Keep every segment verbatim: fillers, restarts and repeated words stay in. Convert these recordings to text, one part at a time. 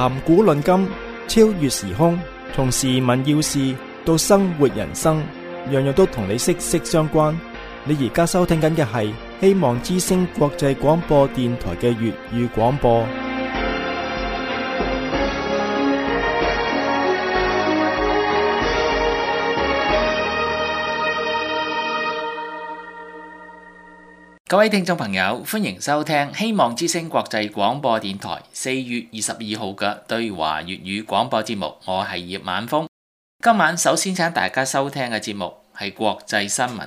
談古論今，超越時空，從時聞要事到生活人生，樣樣都同你息息相關。你而家收聽緊嘅係希望之聲國際廣播電台嘅粵語廣播。 各位聽眾朋友，歡迎收聽希望之聲國際廣播電台四月二十二號嘅對華粵語廣播節目，我係葉晚風。今晚首先請大家收聽嘅節目係國際新聞。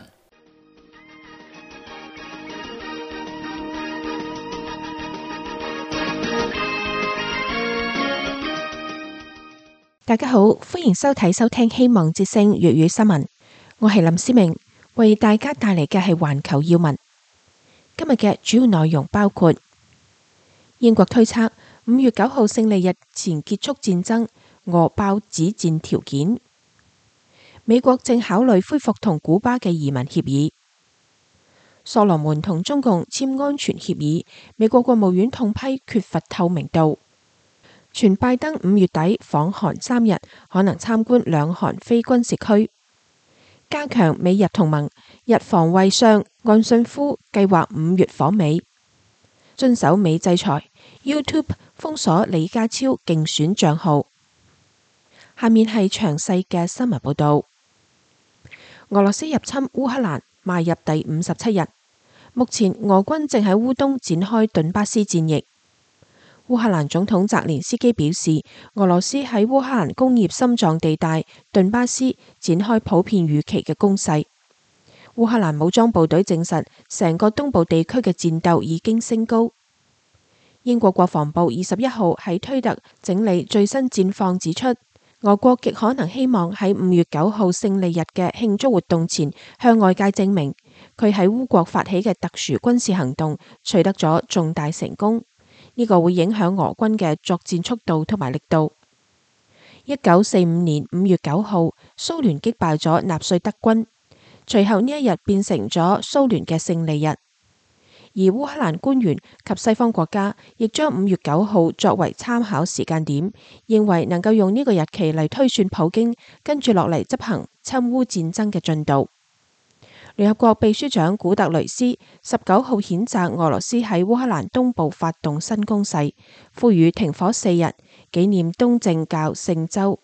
大家好，歡迎收睇收聽希望之聲粵語新聞，我係林思明，為大家帶嚟嘅係環球要聞。今日嘅主要內容包括：英國推測五月九號勝利日前結束戰爭，俄爆止戰條件；美國正考慮恢復同古巴嘅移民協議；所羅門同中共簽安全協議，美國國務院痛批缺乏透明度；傳拜登五月底訪韓三日，可能參觀兩韓非軍事區；加強美日同盟，日防衛相岸信夫計劃五月訪美；遵守美制裁 ，YouTube 封鎖李家超競選賬號。下面係詳細嘅新聞報道。俄羅斯入侵烏克蘭邁入第五十七日，目前俄軍正喺烏東展開頓巴斯戰役。烏克蘭總統澤連斯基表示，俄羅斯喺烏克蘭工業心臟地帶頓巴斯展開普遍預期嘅攻勢。烏克蘭武裝部隊證實，成個東部地區嘅戰鬥已經升高。英國國防部二十一號喺推特整理最新戰況，指出俄國極可能希望喺五月九號勝利日嘅慶祝活動前向外界證明，佢喺烏國發起嘅特殊軍事行動取得咗重大成功。呢個會影響俄軍嘅作戰速度同埋力度。一九四五年五月九號，蘇聯擊敗咗納粹德軍，隨後呢一日變成咗蘇聯嘅勝利日。而烏克蘭官員及西方國家亦將五月九號作為參考時間點，認為能夠用呢個日期嚟推算普京跟住落嚟執行侵烏戰爭嘅進度。聯合國秘書長古特雷斯十九號譴責俄羅斯喺烏克蘭東部發動新攻勢，呼籲停火四日，紀念東正教聖週。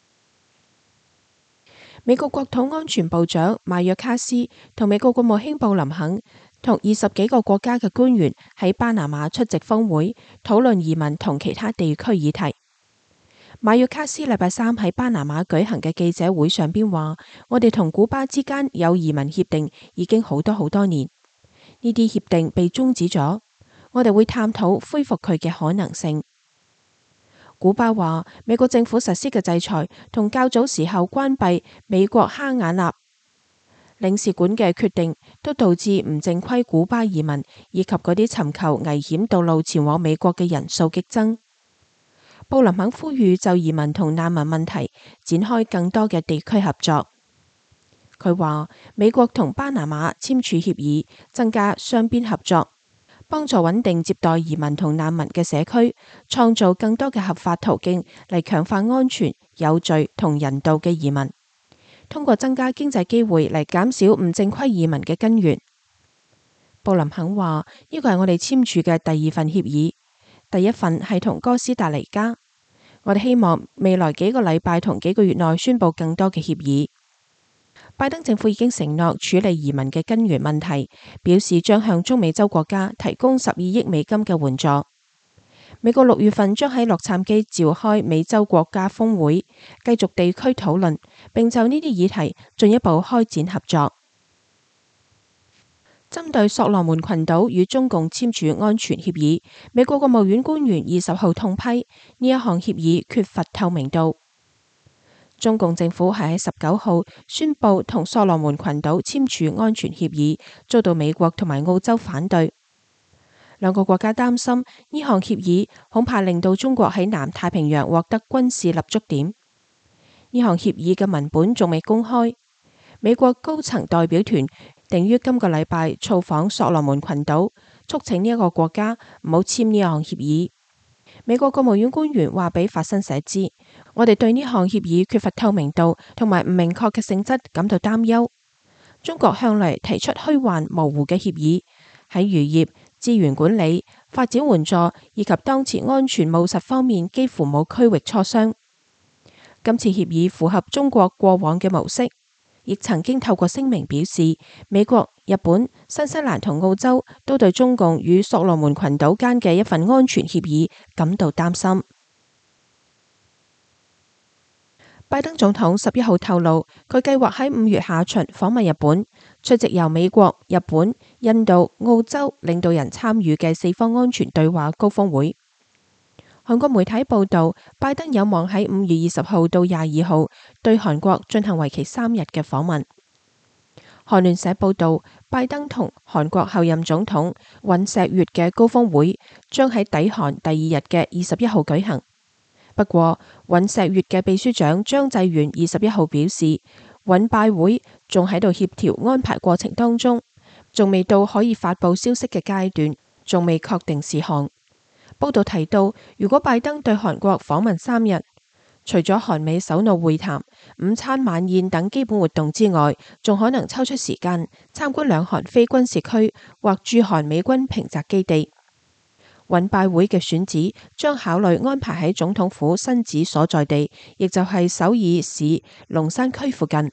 美國國土安全部長邁約卡斯同美國國務卿布林肯同二十幾個國家嘅官員喺巴拿馬出席峰會，討論移民同其他地區議題。馬約卡斯禮拜三喺巴拿馬舉行嘅記者會上邊話：我哋同古巴之間有移民協定已經好多好多年，呢啲協定被終止咗，我哋會探討恢復佢嘅可能性。古巴話美國政府實施嘅制裁同較早時候關閉美國哈瓦那領事館嘅決定，都導致唔正規古巴移民以及嗰啲尋求危險道路前往美國嘅人數激增。布林肯呼籲就移民同難民問題展開更多嘅地區合作。佢話美國同巴拿馬簽署協議，增加雙邊合作，幫助穩定接待移民同難民嘅社區，創造更多嘅合法途徑嚟強化安全、有序同人道嘅移民，通過增加經濟機會嚟減少唔正規移民嘅根源。布林肯話呢個係我哋簽署嘅第二份協議。第一份係同哥斯達黎加，我哋希望未來幾個禮拜同幾個月內宣布更多嘅協議。拜登政府已經承諾處理移民嘅根源問題，表示將向中美洲國家提供十二億美金嘅援助。美國六月份將喺洛杉磯召開美洲國家峰會，繼續地區討論，並就呢啲議題進一步開展合作。針對索羅門群島與中共簽署安全協議，美國國務院官員二十號痛批呢一項協議缺乏透明度。中共政府係喺十九號宣布同索羅門群島簽署安全協議，遭到美國同埋澳洲反對。兩個國家擔心呢項協議恐怕令到中國喺南太平洋獲得軍事立足點。呢項協議嘅文本仲未公開。美國高層代表團定於今個禮拜造訪索羅門群島，促請呢一個國家唔好簽呢項協議。 美國國務院官員話俾法新社知，我哋對呢項協議缺乏透明度同埋唔明確嘅性質感到擔憂。中國向嚟提出虛幻模糊嘅協議，喺漁業、資源管理、發展援助以及當前安全務實方面幾乎冇區域磋商。今次協議符合中國過往嘅模式，亦曾經透過聲明表示，美國、日本、新西蘭同澳洲都對中共與所羅門群島間嘅一份安全協議感到擔心。拜登總統十一號透露，佢計劃喺五月下旬訪問日本，出席由美國、日本、印度、澳洲領導人參與嘅四方安全對話高峰會。韓國媒體報道，拜登有望喺五月二十號到廿二號對韓國進行為期三日嘅訪問。韓聯社報道，拜登同韓國後任總統尹錫悅嘅高峰會將喺抵韓第二日嘅二十一號舉行。不過，尹錫悅嘅秘書長張濟元二十一號表示，尹拜會仲喺度協調安排過程當中，仲未到可以發佈消息嘅階段，仲未確定事項。報道提到，如果拜登對韓國訪問三日，除咗韓美首腦會談、午餐晚宴等基本活動之外，仲可能抽出時間參觀兩韓非軍事區或駐韓美軍平澤基地。尹拜會嘅選址將考慮安排喺總統府新址所在地，亦就係首爾市龍山區附近。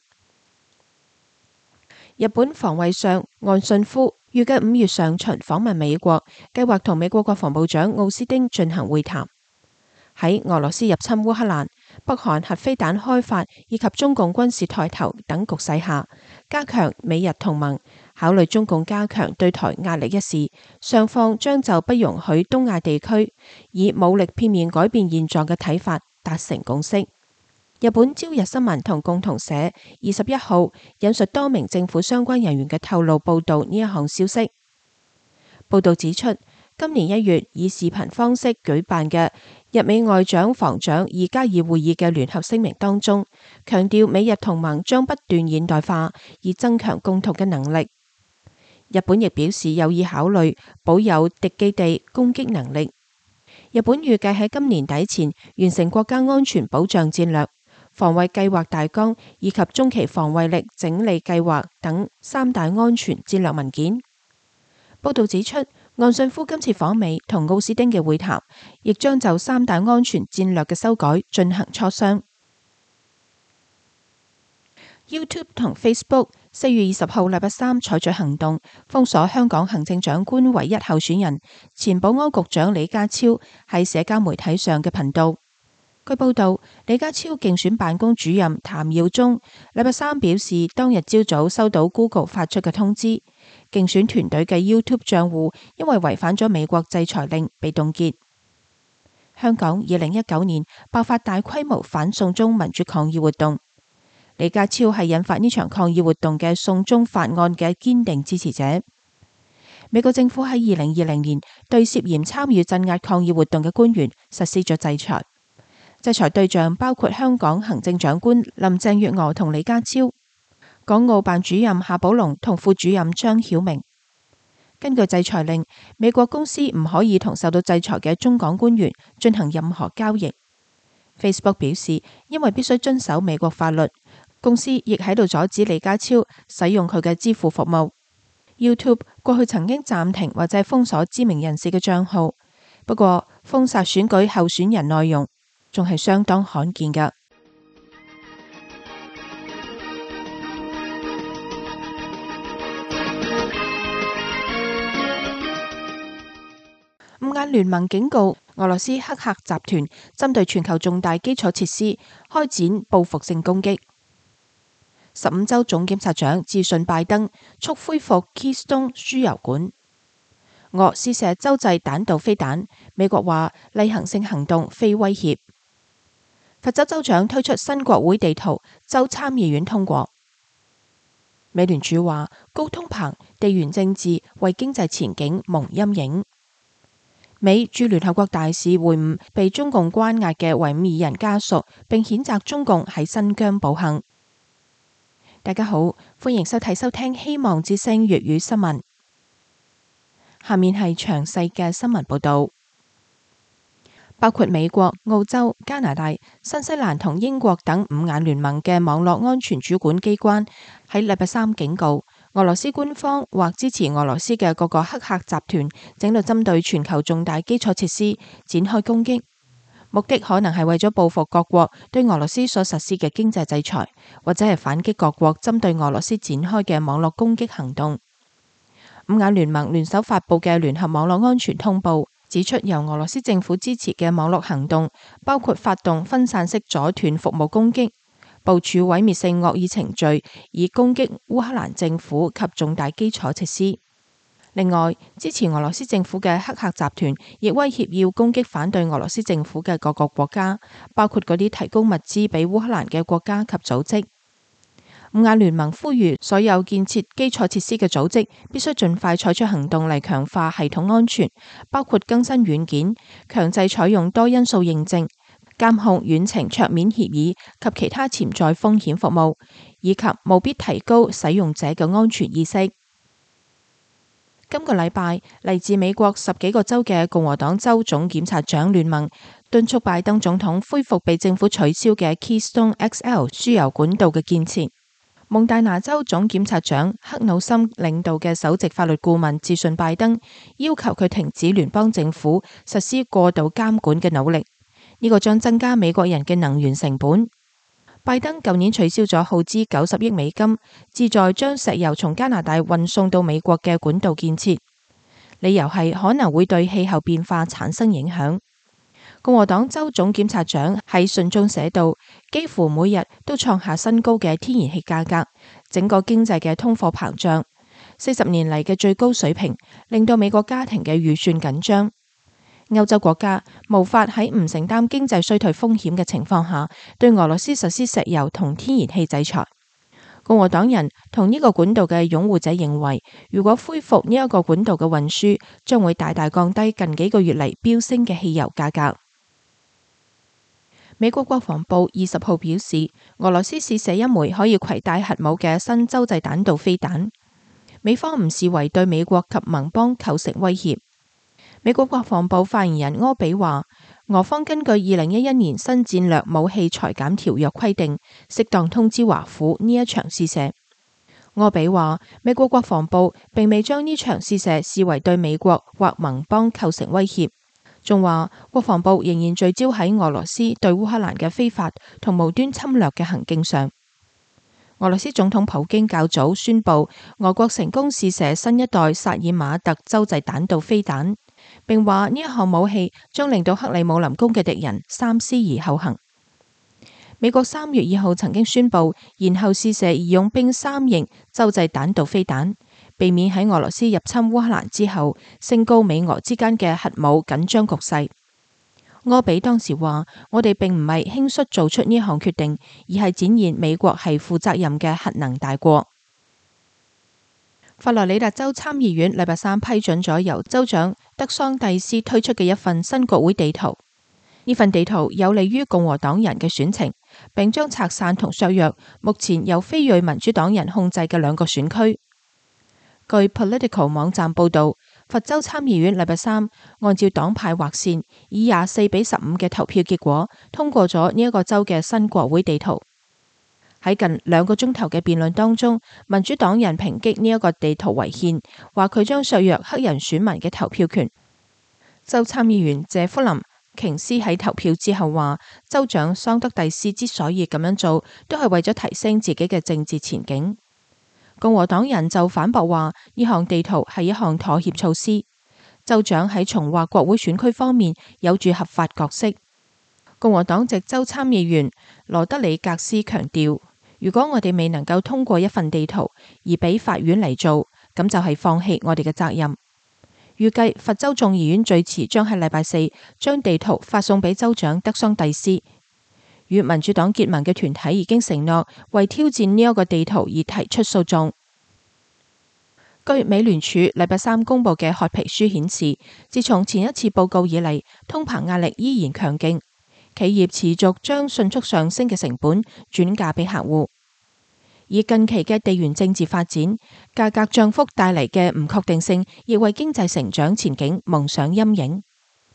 日本防衛相岸信夫預計五月上旬訪問美國，計劃同美國國防部長奧斯汀進行會談。喺俄羅斯入侵烏克蘭、北韓核飛彈開發以及中共軍事抬頭等局勢下，加強美日同盟，考慮中共加強對台壓力一事，雙方將就不容許東亞地區以武力片面改變現狀嘅睇法達成共識。日本朝日新聞同共同社二十一號引述多名政府相關人員嘅透露報道呢一項消息。報道指出，今年一月以視頻方式舉辦嘅日美外長防長二加二會議嘅聯合聲明當中，強調美日同盟將不斷現代化，以增強共同嘅能力。日本亦表示有意考慮保有敵基地攻擊能力。日本預計喺今年底前完成國家安全保障戰略、防衛計劃大綱以及中期防衛力整理計劃等三大安全戰略文件。報道指出，岸信夫今次訪美同奧斯汀嘅會談，亦將就三大安全戰略嘅修改進行磋商。YouTube 同 Facebook 四月二十號禮拜三採取行動，封鎖香港行政長官唯一候選人前保安局長李家超喺社交媒體上嘅頻道。據報道，李家超競選辦公主任譚耀宗禮拜三表示，當日朝早收到 Google 發出嘅通知，競選團隊嘅 YouTube 賬戶因為違反咗美國制裁令被凍結。香港二零一九年爆發大規模反送中民主抗議活動，李家超係引發呢場抗議活動嘅送中法案嘅堅定支持者。美國政府喺二零二零年對涉嫌參與鎮壓抗議活動嘅官員實施咗制裁。制裁對象包括香港行政長官林鄭月娥同李家超、港澳辦主任夏寶龍同副主任張曉明。根據制裁令，美國公司唔可以同受到制裁嘅中港官員進行任何交易。Facebook 表示，因為必須遵守美國法律，公司亦喺度阻止李家超使用佢嘅支付服務。YouTube 過去曾經暫停或者封鎖知名人士嘅賬號，不過封殺選舉候選人內容仲係相當罕見㗎。五眼聯盟警告俄羅斯黑客集團針對全球重大基礎設施開展報復性攻擊。十五州總檢察長致信拜登，促恢復 Keystone 輸油管。俄試射洲際彈道飛彈，美國話例行性行動非威脅。佛州州長推出新國會地圖，州參議院通過。美聯儲話高通膨、地緣政治為經濟前景蒙陰影。美駐聯合國大使會晤被中共關押嘅維吾爾人家屬，並譴責中共喺新疆暴行。大家好，歡迎收睇收聽希望之聲粵語新聞。下面係詳細嘅新聞報道。 包括美國、澳洲、加拿大、新西蘭同英國等五眼聯盟嘅網絡安全主管機關喺禮拜三警告，俄羅斯官方或支持俄羅斯嘅各個黑客集團正在針對全球重大基礎設施展開攻擊，目的可能係為咗報復各國對俄羅斯所實施嘅經濟制裁，或者係反擊各國針對俄羅斯展開嘅網絡攻擊行動。五眼聯盟聯手發佈嘅聯合網絡安全通報指出，由俄羅斯政府支持嘅網絡行動包括發動分散式阻斷服務攻擊、部署毀滅性惡意程序以攻擊烏克蘭政府及重大基礎設施。另外，支持俄羅斯政府嘅黑客集團亦威脅要攻擊反對俄羅斯政府嘅各個國家，包括嗰啲提供物資俾烏克蘭嘅國家及組織。五眼聯盟呼籲所有建設基礎設施嘅組織必須盡快採取行動嚟強化系統安全，包括更新軟件、強制採用多因素認證、監控遠程桌面協議及其他潛在風險服務，以及務必提高使用者嘅安全意識。今個禮拜，嚟自美國十幾個州嘅共和黨州總檢察長聯盟敦促拜登總統恢復被政府取消嘅 Keystone X L 輸油管道嘅建設。蒙大拿州總檢察長克魯森領導嘅首席法律顧問致信拜登，要求佢停止聯邦政府實施過度監管嘅努力，呢個將增加美國人嘅能源成本。拜登舊年取消咗耗資九十億美金，旨在將石油從加拿大運送到美國嘅管道建設，理由係可能會對氣候變化產生影響。共和黨州總檢察長喺信中寫道，幾乎每日都創下新高嘅天然氣價格，整個經濟嘅通貨膨脹，四十年嚟嘅最高水平，令到美國家庭嘅預算緊張。歐洲國家無法喺唔承擔經濟衰退風險嘅情況下，對俄羅斯實施石油同天然氣制裁。共和黨人同呢個管道嘅擁護者認為，如果恢復呢一個管道嘅運輸，將會大大降低近幾個月嚟飆升嘅汽油價格。美國國防部二十號表示，俄羅斯試射一枚可以攜帶核武嘅新洲際彈道飛彈，美方唔視為對美國及盟邦構成威脅。美國國防部發言人柯比話，俄方根據二零一一年新戰略武器裁減條約規定，適當通知華府呢一場試射。柯比話，美國國防部並未將呢場試射視為對美國或盟邦構成威脅。仲話國防部仍然聚焦喺俄羅斯對烏克蘭嘅非法同無端侵略嘅行徑上。俄羅斯總統普京較早宣布，俄國成功試射新一代薩爾馬特洲際彈道飛彈，並話呢一項武器將令到克里姆林宮嘅敵人三思而後行。美國三月二號曾經宣布延後試射義勇兵三型洲際彈道飛彈，避免喺俄羅斯入侵烏克蘭之後，升高美俄之間嘅核武緊張局勢。柯比當時話：我哋並唔係輕率做出呢項決定，而係展現美國係負責任嘅核能大國。佛羅里達州參議院禮拜三批准咗由州長德桑蒂斯推出嘅一份新國會地圖。呢份地圖有利於共和黨人嘅選情，並將拆散同削弱目前由非裔民主黨人控制嘅兩個選區。據 Political 網站報道，佛州參議院禮拜三按照黨派劃線，以廿四比十五嘅投票結果通過咗呢一個州嘅新國會地圖。喺近兩個鐘頭嘅辯論當中，民主黨人抨擊呢一個地圖違憲，話佢將削弱黑人選民嘅投票權。州參議員謝夫林瓊斯喺投票之後話，州長桑德蒂斯之所以咁樣做，都係為咗提升自己嘅政治前景。共和黨人就反駁話，呢項地圖係一項妥協措施，州長喺重劃國會選區方面有住合法角色。共和黨籍州參議員羅德里格斯強調，如果我哋未能夠通過一份地圖而俾法院嚟做，咁就係放棄我哋嘅責任。預計佛州眾議院最遲將喺禮拜四將地圖發送俾州長德桑蒂斯。與民主黨結盟嘅團體已經承諾為挑戰呢一個地圖而提出訴訟。據美聯儲禮拜三公布嘅褐皮書顯示，自從前一次報告以嚟，通膨壓力依然強勁，企業持續將迅速上升嘅成本轉嫁俾客戶。而近期嘅地緣政治發展、價格漲幅帶嚟嘅唔確定性，亦為經濟成長前景蒙上陰影。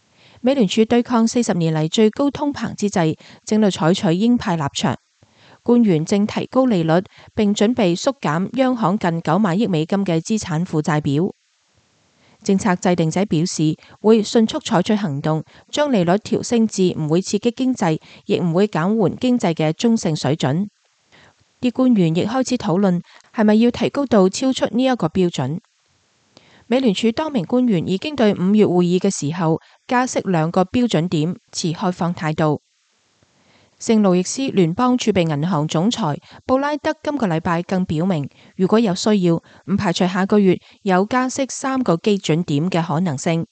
美聯儲對抗四十年嚟最高通膨之際，正在採取鷹派立場。官員正提高利率，並準備縮減央行近九萬億美金嘅資產負債表。政策制定者表示會迅速採取行動，將利率調升至唔會刺激經濟，亦唔會減緩經濟嘅中性水準。啲官員亦開始討論係咪要提高到超出呢一個標準。美聯儲多名官員已經對五月會議嘅時候加息兩個標準點持開放態度。聖路易斯聯邦儲備銀行總裁布拉德今個禮拜更表明，如果有需要，唔排除下個月有加息三個基準點嘅可能性。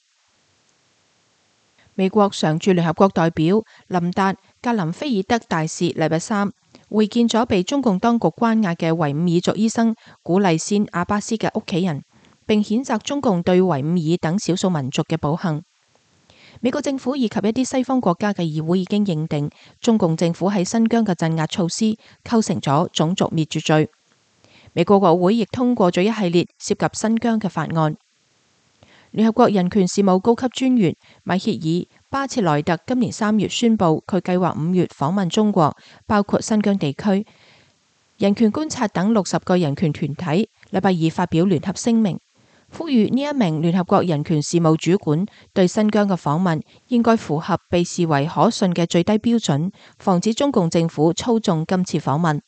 美國常駐聯合國代表林達格林菲爾德大使禮拜三會見咗被中共當局關押嘅維吾爾族醫生古麗仙阿巴斯嘅屋企人，並譴責中共對維吾爾等少數民族嘅暴行。美國政府以及一啲西方國家嘅議會已經認定中共政府喺新疆嘅鎮壓措施構成咗種族滅絕罪。美國國會亦通過咗一系列涉及新疆嘅法案。聯合國人權事務高級專員米歇爾巴切萊特今年三月宣布，佢計劃五月訪問中國，包括新疆地區、人權觀察等六十個人權團體。禮拜二發表聯合聲明，呼籲呢一名聯合國人權事務主管對新疆嘅訪問應該符合被視為可信嘅最低標準，防止中共政府操縱今次訪問。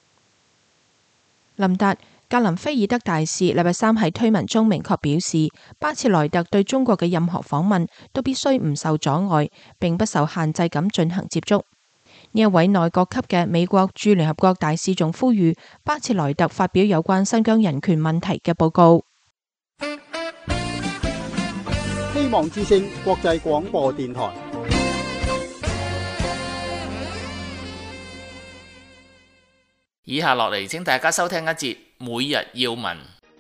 林達格林菲爾德大使禮拜三喺推文中明確表示，巴切萊特對中國嘅任何訪問都必須唔受阻礙，並不受限制咁進行接觸。呢一位內閣級嘅美國駐聯合國大使仲呼籲巴切萊特發表有關新疆人權問題嘅報告。 希望之聲國際廣播電台。 以下落嚟，請大家收聽一節每日要聞。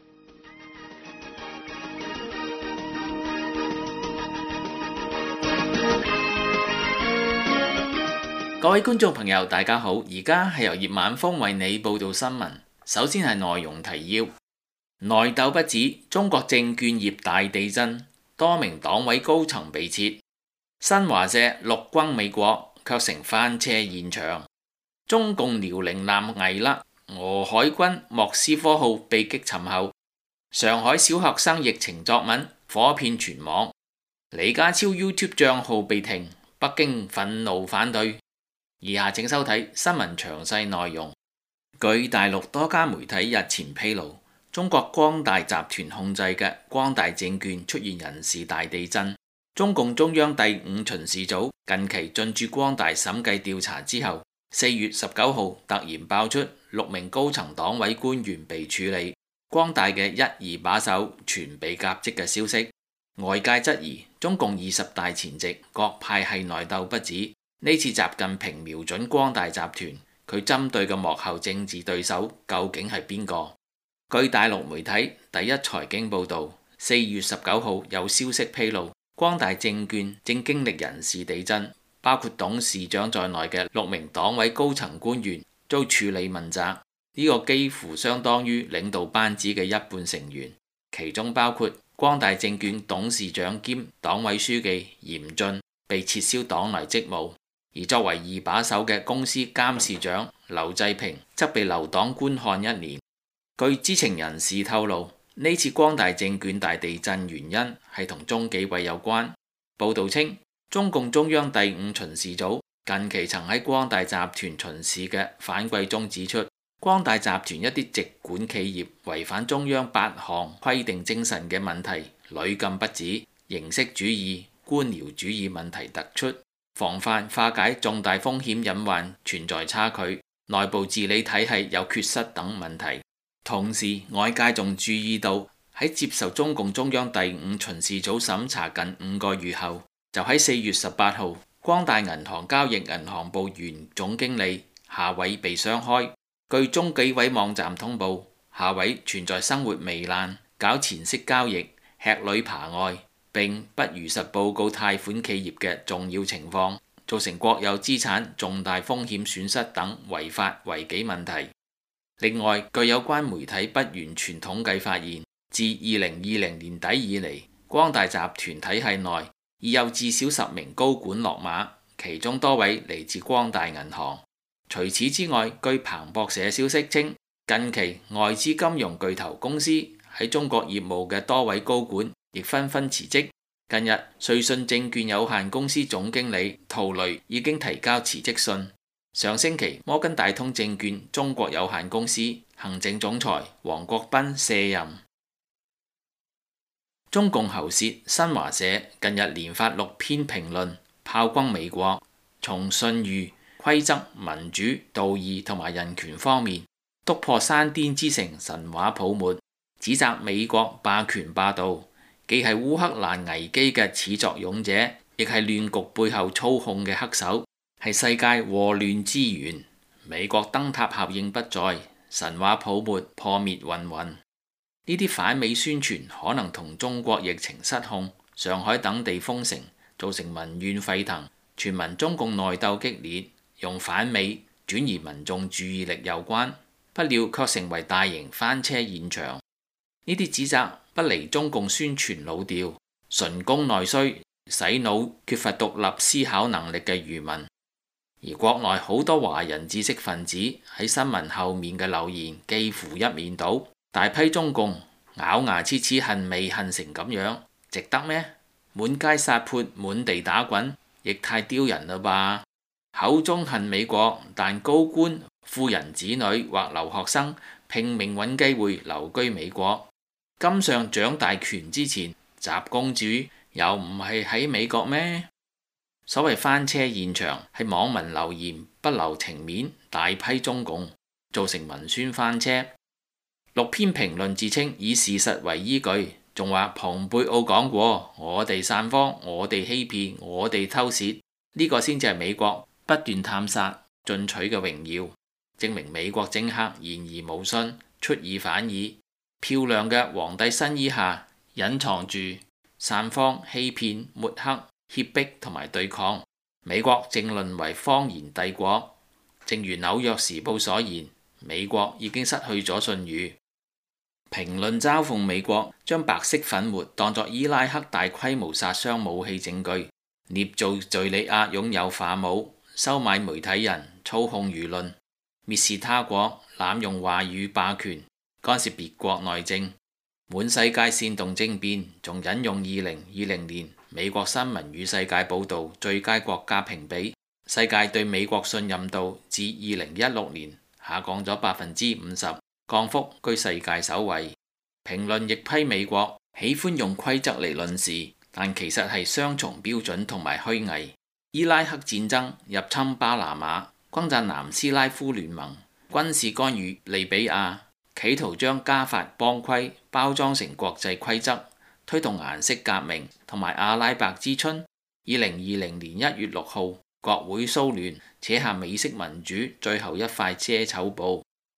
各位觀眾朋友，大家好，而家係由葉晚風為你報道新聞。首先係內容提要：內鬥不止，中國證券業大地震，多名黨委高層被撤。新華社陸轟美國，卻成翻車現場。中共遼寧艦危啦，俄海軍莫斯科號被擊沉後，上海小學生疫情作文火遍全網。李家超 YouTube 賬號被停，北京憤怒反對。以下請收睇新聞詳細內容。據大陸多家媒體日前披露，中國光大集團控制嘅光大證券出現人事大地震。中共中央第五巡視組近期進駐光大審計調查之後，四月十九號突然爆出六名高層黨委官員被處理，光大嘅一二把手全被革職嘅消息。外界質疑中共二十大前夕各派系內鬥不止，呢次習近平瞄準光大集團，佢針對嘅幕後政治對手究竟係邊個？據大陸媒體第一財經報道，四月十九號有消息披露，光大證券正經歷人事地震，包括董事長在內嘅六名黨委高層官員遭處理問責，呢個幾乎相當於領導班子嘅一半成員，其中包括光大證券董事長兼黨委書記嚴俊被撤銷黨內職務，而作為二把手嘅公司監事長劉濟平則被留黨觀看一年。據知情人士透露，呢次光大證券大地震原因係同中紀委有關。報道稱，中共中央第五巡視組近期曾喺光大集團巡視嘅反饋中指出，光大集團一啲直管企業違反中央八項規定精神嘅問題屢禁不止，形式主義、官僚主義問題突出，防範化解重大風險隱患存在差距，內部治理體系有缺失等問題。同時，外界仲注意到喺接受中共中央第五巡視組審查近五個月後，就喺四月十八號，光大銀行交易銀行部原總經理夏偉被雙開。據中紀委網站通報，夏偉存在生活糜爛、搞錢色交易、吃裏扒外，並不如實報告貸款企業嘅重要情況，造成國有資產重大風險損失等違法違紀問題。另外，據有關媒體不完全統計發現，自二零二零年底以嚟，光大集團體系內已有至少十名高管落馬，其中多位嚟自光大銀行。除此之外，據彭博社消息稱，近期外資金融巨頭公司喺中國業務嘅多位高管亦紛紛辭職。近日，瑞信證券有限公司總經理陶雷已經提交辭職信。上星期，摩根大通證券中國有限公司行政總裁黃國斌卸任。中共喉舌新華社近日連發六篇評論，炮轟美國，從信譽、規則、民主、道義同埋人權方面篤破山巔之城神話泡沫，指責美國霸權霸道，既係烏克蘭危機嘅始作俑者，亦係亂局背後操控嘅黑手，係世界禍亂之源。美國燈塔效應不再，神話泡沫破滅云云。呢啲反美宣傳可能同中國疫情失控、上海等地封城造成民怨沸騰，全民中共內鬥激烈，用反美轉移民眾注意力有關，不料卻成為大型翻車現場。呢啲指責不離中共宣傳老調，純攻內需，洗腦缺乏獨立思考能力嘅愚民。而國內好多華人知識分子喺新聞後面嘅留言幾乎一面倒，大批中共咬牙切齒恨美恨成咁樣，值得咩？滿街撒潑，滿地打滾，亦太丟人啦吧！口中恨美國，但高官、富人子女或留學生拼命揾機會留居美國。今上掌大權之前，習公主又唔係喺美國咩？所謂翻車現場係網民留言不留情面，大批中共造成文宣翻車。六篇評論自稱以事實為依據，仲話蓬佩奧講過我哋散謊，我哋欺騙，我哋偷竊，呢個先至係美國不斷探索進取嘅榮耀，證明美國政客言而無信，出爾反爾。漂亮嘅皇帝新衣下隱藏住散謊、欺騙、抹黑、脅迫同埋對抗。美國正淪為謊言帝國，正如紐約時報所言，美國已經失去咗信譽。評論嘲諷美國將白色粉末當作伊拉克大規模殺傷武器證據，捏造敘利亞擁有化武，收買媒體人，操控輿論，蔑視他國，濫用話語霸權，干涉別國內政，滿世界煽動政變，仲引用二零二零年美國新聞與世界報導最佳國家評比，世界對美國信任度自二零一六年下降咗百分之五十。降幅居世界首位。評論亦批美國喜歡用規則嚟論事，但其實係雙重標準同埋虛偽。伊拉克戰爭、入侵巴拿馬、轟炸南斯拉夫聯盟、軍事干預利比亞，企圖將加法幫規包裝成國際規則，推動顏色革命同埋阿拉伯之春。二零二零年一月六號，國會騷亂，扯下美式民主最後一塊遮醜布。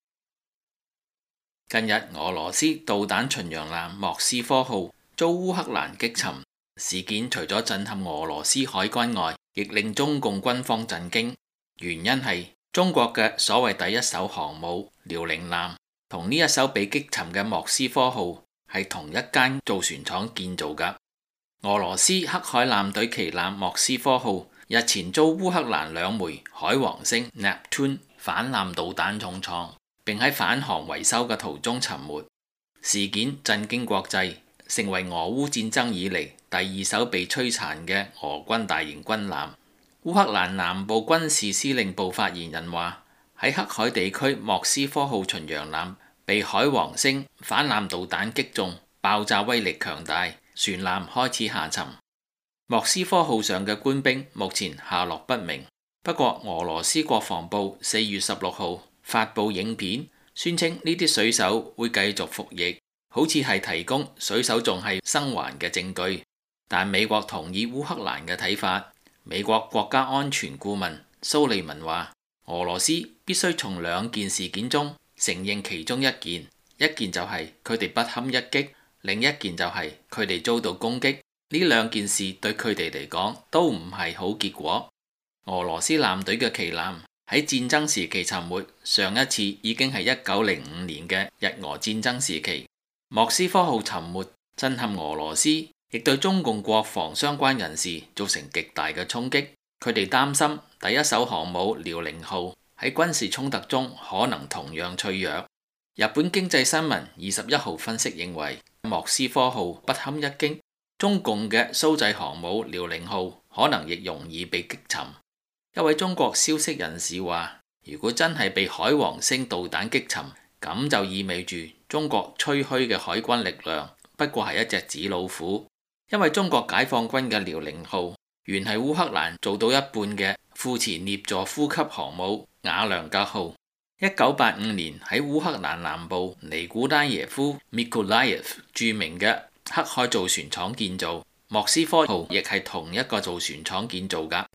近日，俄羅斯導彈巡洋艦莫斯科號遭烏克蘭擊沉事件，除咗震撼俄羅斯海軍外，亦令中共軍方震驚。原因係中國嘅所謂第一艘航母遼寧艦同呢一艘被擊沉嘅莫斯科號係同一間造船廠建造㗎。俄羅斯黑海艦隊旗艦莫斯科號日前遭烏克蘭兩枚海王星 Neptune 反艦導彈重創，並喺返航維修嘅途中沉沒。事件震驚國際，成為俄烏戰爭以嚟第二艘被摧殘嘅俄軍大型軍艦。烏克蘭南部軍事司令部發言人話，喺黑海地區莫斯科號巡洋艦被海王星反艦導彈擊中，爆炸威力強大，船艦開始下沉。莫斯科號上嘅官兵目前下落不明。不過俄羅斯國防部四月十六號發布影片，宣稱呢啲水手會繼續服役，好似係提供水手仲係生還嘅證據。但美國同意烏克蘭嘅睇法。美國國家安全顧問蘇利文話，俄羅斯必須從兩件事件中承認其中一件，一件就係佢哋不堪一擊，另一件就係佢哋遭到攻擊。呢兩件事對佢哋嚟講都唔係好結果。俄羅斯艦隊嘅旗艦喺戰爭時期沉沒，上一次已經係一九零五年嘅日俄戰爭時期。莫斯科號沉沒震撼俄羅斯，亦亦對中共國防相關人士造成極大嘅衝擊。佢哋擔心第一艘航母遼寧號喺軍事衝突中可能同樣脆弱。日本經濟新聞二十一號分析認為，莫斯科號不堪一擊，中共嘅蘇製航母遼寧號可能亦容易被擊沉。一位中國消息人士話，如果真係被海王星導彈擊沉，咁就意味住中國吹噓嘅海軍力量不過係一隻紙老虎，因為中國解放軍嘅遼寧號原係烏克蘭做到一半嘅庫茲涅佐夫級航母瓦良格號，一九八五年喺烏克蘭南部尼古拉耶夫 Mykolaiv 著名嘅黑海造船廠建造，莫斯科號亦係同一個造船廠建造㗎。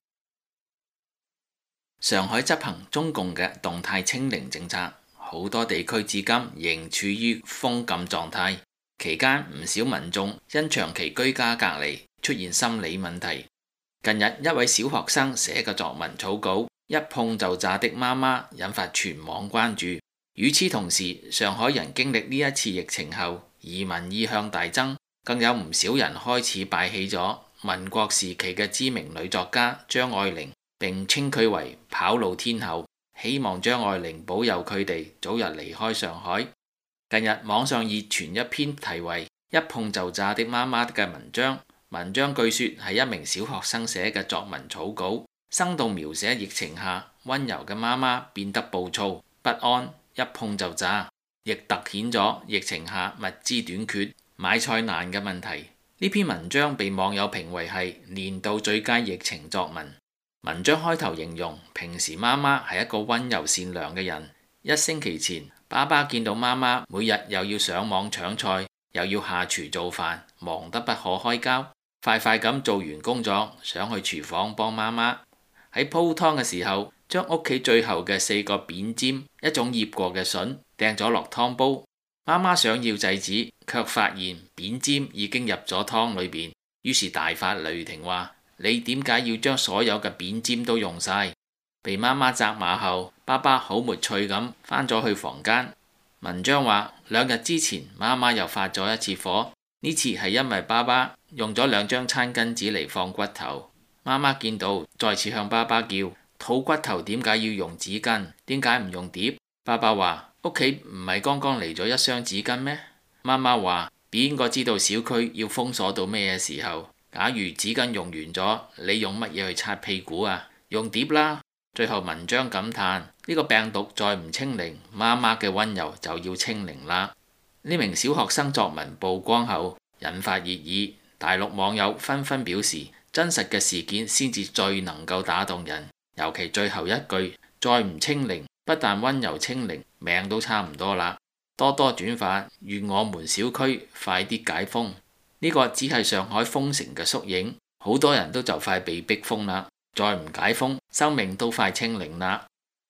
上海執行中共嘅動態清零政策，好多地區至今仍處於封禁狀態，期間唔少民眾因長期居家隔離出現心理問題。近日一位小學生寫嘅作文草稿，一碰就炸的媽媽引發全網關注。與此同時，上海人經歷呢一次疫情後，移民意向大增，更有唔少人開始拜棄咗民國時期嘅知名女作家張愛玲，並稱佢為跑路天后，希望張愛玲保佑佢哋早日離開上海。近日網上熱傳一篇題為《一碰就炸的媽媽》嘅文章，文章據說係一名小學生寫嘅作文草稿，生動描寫疫情下溫柔嘅媽媽變得暴躁不安，一碰就炸，亦突顯咗疫情下物資短缺、買菜難嘅問題。呢篇文章被網友評為係年度最佳疫情作文。文章開頭形容平時媽媽係一個溫柔善良嘅人，一星期前爸爸見到媽媽每日又要上網搶菜，又要下廚做飯，忙得不可開交，快快咁做完工作，想去廚房幫媽媽。喺煲湯嘅時候，將屋企最後嘅四個扁尖，一種醃過嘅筍掟咗落湯煲。媽媽想要制止，卻發現扁尖已經入咗湯裏邊，於是大發雷霆話：你點解要將所有嘅扁尖都用晒？被媽媽責罵後，爸爸好沒趣咁返咗去房間。文章話兩日之前媽媽又發咗一次火，呢次係因為爸爸用咗兩張餐巾紙嚟放骨頭。媽媽見到再次向爸爸叫：肚骨頭點解要用紙巾？點解唔用碟？爸爸話：屋企唔係剛剛嚟咗一箱紙巾咩？媽媽話：邊個知道小區要封鎖到咩時候？假如紙巾用完咗，你用乜嘢去擦屁股啊？用碟啦。最後文章感嘆：呢個病毒再唔清零，媽媽嘅溫柔就要清零啦。呢名小學生作文曝光後引發熱議，大陸網友紛紛表示，真實嘅事件先至最能夠打動人，尤其最後一句再唔清零，不但溫柔清零，命都差唔多啦。多多轉發，願我們小區快啲解封。呢個只係上海封城嘅縮影，好多人都就快被逼封啦，再唔解封，生命都快清零啦。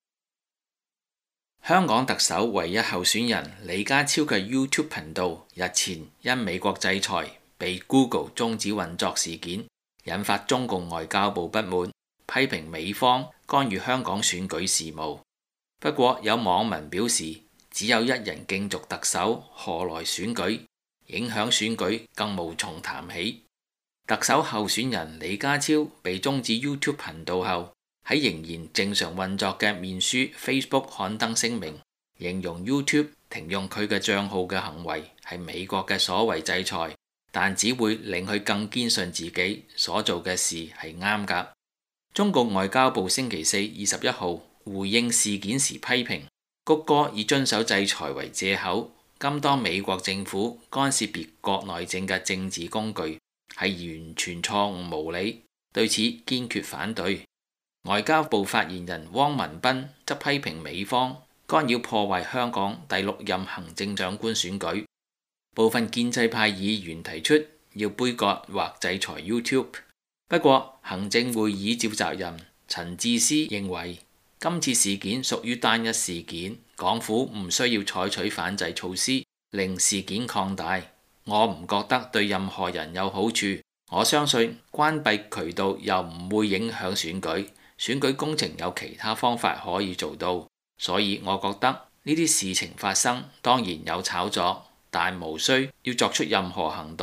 香港特首唯一候選人李家超嘅 YouTube 頻道日前因美國制裁被 Google 終止運作事件，引發中共外交部不滿，批評美方干預香港選舉事務。不過有網民表示，只有一人競逐特首，何來選舉？影響選舉更無從談起。特首候選人李家超被終止 YouTube 頻道後，喺仍然正常運作嘅面書 Facebook 刊登聲明，形容 YouTube 停用佢嘅帳號嘅行為係美國嘅所謂制裁，但只會令佢更堅信自己所做嘅事係啱㗎。中共外交部星期四二十一號回應事件時批評，谷歌以遵守制裁為藉口，甘當美國政府干涉別國內政嘅政治工具，係完全錯誤無理，對此堅決反對。外交部發言人汪文斌則批評美方干擾破壞香港第六任行政長官選舉。部分建制派議員提出要杯葛或制裁 YouTube， 不過行政會議召集人陳智思認為今次事件屬於單一事件，港府唔需要採取反制措施令事件擴大。我唔覺得對任何人有好處，我相信關閉渠道又唔會影響選舉，選舉工程有其他方法可以做到，所以我覺得呢啲事情發生當然有炒作，但無需要作出任何行動。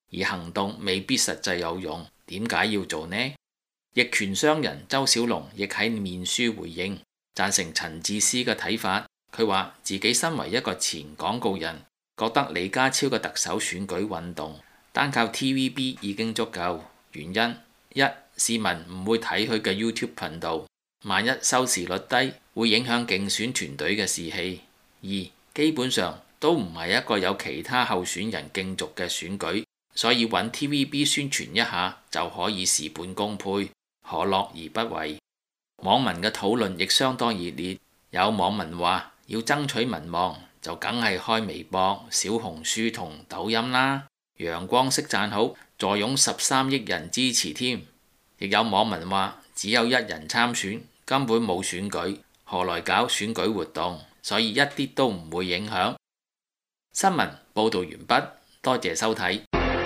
而行動未必實際有用，點解要做呢？逆權商人周小龍亦喺面書回應，贊成陳智思嘅睇法。佢話自己身為一個前廣告人，覺得李家超嘅特首選舉運動單靠 T V B 已經足夠。原因一，市民唔會睇佢嘅 YouTube 頻道，萬一收視率低，會影響競選團隊嘅士氣。二，基本上都唔係一個有其他候選人競逐嘅選舉，所以揾 T V B 宣傳一下就可以事半功倍，何樂而不為？網民嘅討論亦相當熱烈，有網民話要爭取民望就梗係開微博、小紅書同抖音啦。陽光式讚好，坐擁十三億人支持添。亦有網民話只有一人參選，根本冇選舉，何來搞選舉活動？所以一啲都唔會影響。新聞報導完畢，多謝收睇。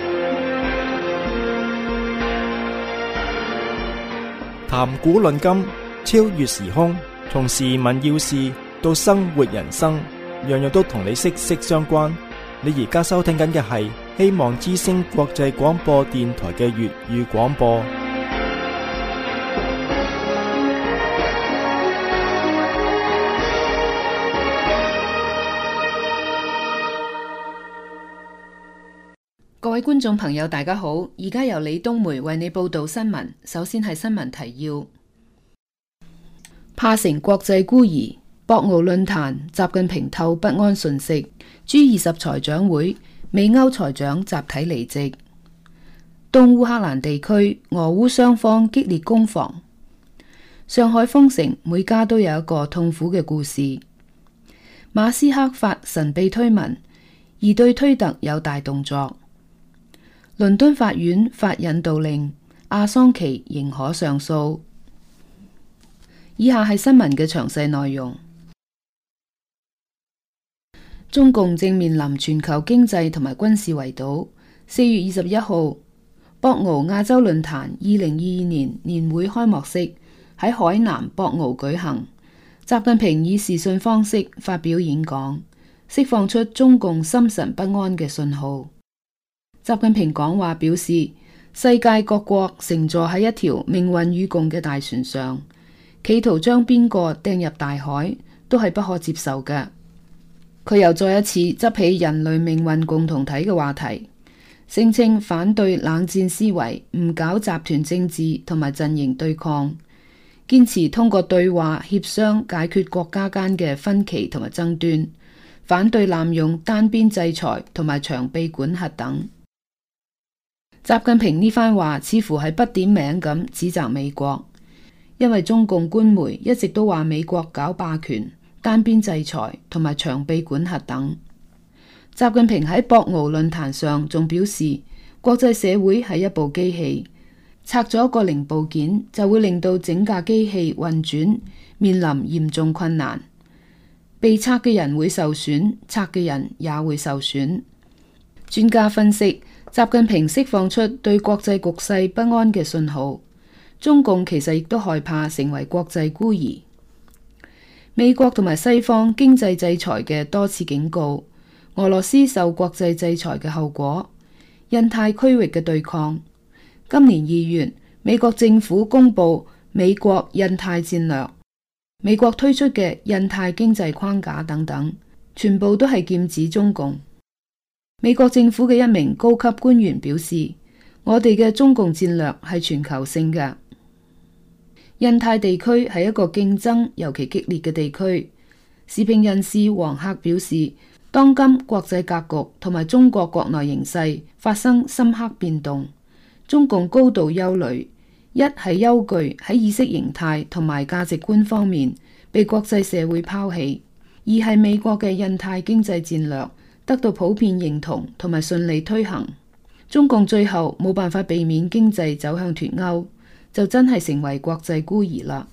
談古論今，超越時空，從時聞要事到生活人生，樣樣都同你息息相關。你而家收聽緊嘅係希望之聲國際廣播電台嘅粵語廣播。 各位觀眾朋友，大家好！而家由李冬梅為你報道新聞。首先係新聞提要：怕成國際孤兒，博鰲論壇，習近平透不安訊息。G 二十財長會，美歐財長集體離席。東烏克蘭地區，俄烏雙方激烈攻防。上海封城，每家都有一個痛苦嘅故事。馬斯克發神秘推文，而對推特有大動作。倫敦法院發引渡令，阿桑奇仍可上訴。以下係新聞嘅詳細內容。中共正面臨全球經濟同埋軍事圍堵。四月二十一號，博鰲亞洲論壇二零二二年年會開幕式喺海南博鰲舉行。習近平以視訊方式發表演講，釋放出中共心神不安嘅信號。習近平講話表示，世界各國乘坐喺一條命運與共嘅大船上，企圖將邊個掟入大海，都係不可接受嘅。佢又再一次執起人類命運共同體嘅話題，聲稱反對冷戰思維，唔搞集團政治同埋陣營對抗，堅持通過對話協商解決國家間嘅分歧同埋爭端，反對濫用單邊制裁同埋長臂管轄等。習近平呢番話似乎係不點名咁指責美國，因為中共官媒一直都話美國搞霸權、單邊制裁同埋長臂管轄等。習近平喺博鰲論壇上仲表示，國際社會係一部機器，拆咗一個零部件就會令到整架機器運轉面臨嚴重困難，被拆嘅人會受損，拆嘅人也會受損。專家分析，習近平釋放出對國際局勢不安嘅信號，中共其實亦都害怕成為國際孤兒。美國同埋西方經濟制裁嘅多次警告，俄羅斯受國際制裁嘅後果，印太區域嘅對抗。今年二月，美國政府公布美國印太戰略，美國推出嘅印太經濟框架等等，全部都係劍指中共。美國政府嘅一名高級官員表示，我哋嘅中共戰略係全球性嘅。印太地區係一個競爭尤其激烈嘅地區。時評人士黃克表示，當今國際格局同埋中國國內形勢發生深刻變動，中共高度憂慮，一係憂懼喺意識形態同埋價值觀方面被國際社會拋棄，二係美國嘅印太經濟戰略得到普遍認同同埋順利推行，中共最後冇辦法避免經濟走向脫鈎，就真係成為國際孤兒啦。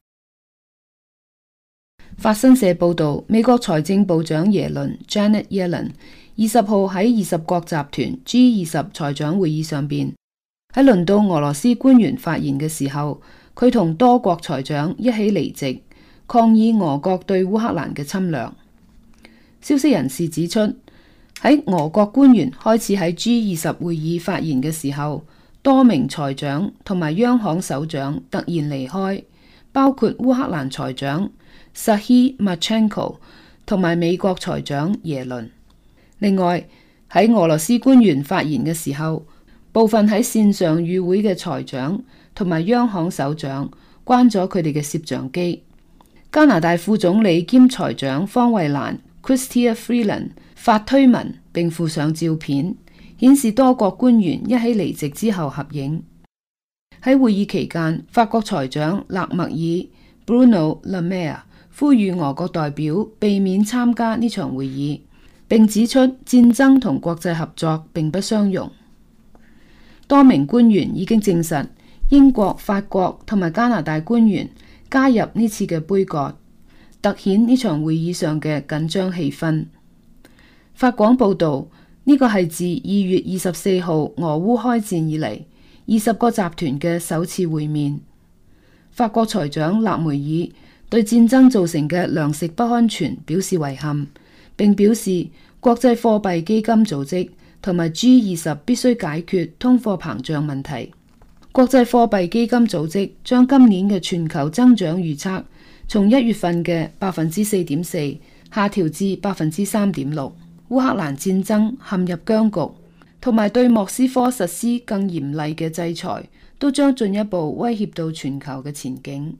法新社報道，美國財政部長耶倫 Janet Yellen 二十號喺二十國集團 G 二十財長會議上邊，喺輪到俄羅斯官員發言嘅時候，佢同多國財長一起離席，抗議俄國對烏克蘭嘅侵略。消息人士指出， 喺俄國官員開始喺 G 二十會議發言嘅時候，多名財長同埋央行首長突然離開，包括烏克蘭財長薩希馬切科同埋美國財長耶倫。另外喺俄羅斯官員發言嘅時候，部分喺線上與會嘅財長同埋央行首長關咗佢哋嘅攝像機。加拿大副總理兼財長方慧蘭 Chrystia Freeland 發推文並附上照片，顯示多國官員一起離席之後合影。喺會議期間，法國財長勒默爾 Bruno Le Maire 呼籲俄國代表避免參加呢場會議，並指出戰爭同國際合作並不相容。多名官員已經證實，英國、法國同埋加拿大官員加入呢次嘅杯葛，凸顯呢場會議上嘅緊張氣氛。法廣報道，呢個係自二月二十四號俄烏開戰以嚟二十個集團嘅首次會面。法國財長勒梅爾對戰爭造成嘅糧食不安全表示遺憾，並表示國際貨幣基金組織同埋 G 二十必須解決通貨膨脹問題。國際貨幣基金組織將今年嘅全球增長預測從一月份嘅百分之四點四下調至百分之三點六。烏克蘭戰爭陷入僵局，同埋對莫斯科實施更嚴厲嘅制裁，都將進一步威脅到全球嘅前景。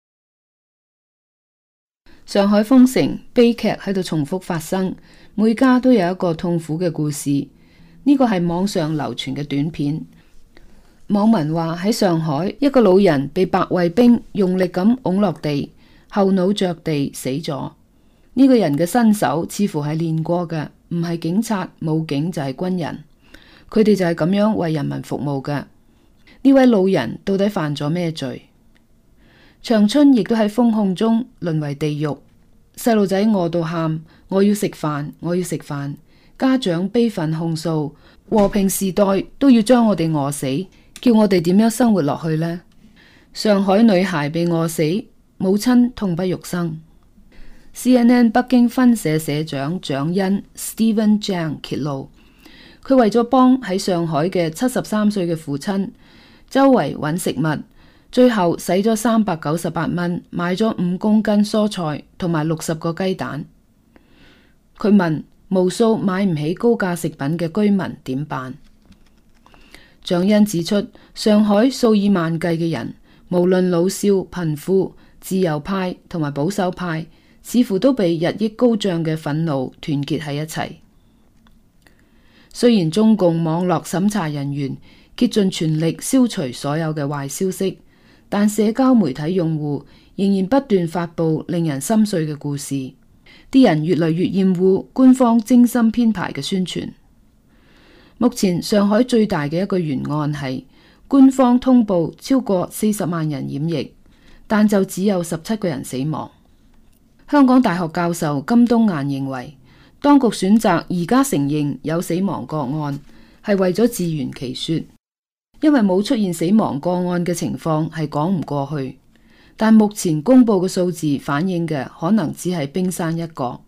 上海封城悲劇喺度重複發生，每家都有一個痛苦嘅故事。呢個係網上流傳嘅短片。網民話喺上海，一個老人被白衛兵用力咁拱落地，後腦着地死咗。呢個人嘅身手似乎係練過嘅，唔係警察、武警就係軍人，佢哋就係咁樣為人民服務嘅。呢位老人到底犯咗咩罪？長春亦都喺封控中淪為地獄，細路仔餓到喊，我要食飯，我要食飯。家長悲憤控訴，和平時代都要將我哋餓死，叫我哋點樣生活落去呢？上海女孩被餓死，母親痛不欲生。C N N 北京分社社長蔣恩 Steven Zhang 揭露，佢為咗幫喺上海嘅七十三歲嘅父親周圍揾食物，最後使咗三百九十八蚊買咗五公斤蔬菜同埋六十個雞蛋。佢問無數買唔起高價食品嘅居民點辦？蔣恩指出，上海數以萬計嘅人，無論老少貧富、自由派同埋保守派，似乎都被日益高漲嘅憤怒團結喺一齊。雖然中共網絡審查人員竭盡全力消除所有嘅壞消息，但社交媒體用戶仍然不斷發布令人心碎嘅故事，啲人越嚟越厭惡官方精心編排嘅宣傳。目前上海最大嘅一個懸案係官方通報超過四十萬人染疫，但就只有十七個人死亡。香港大學教授金冬雁認為，當局選擇而家承認有死亡個案係為咗自圓其說，因為冇出現死亡個案嘅情況係講唔過去。但目前公布嘅數字反映嘅可能只係冰山一角。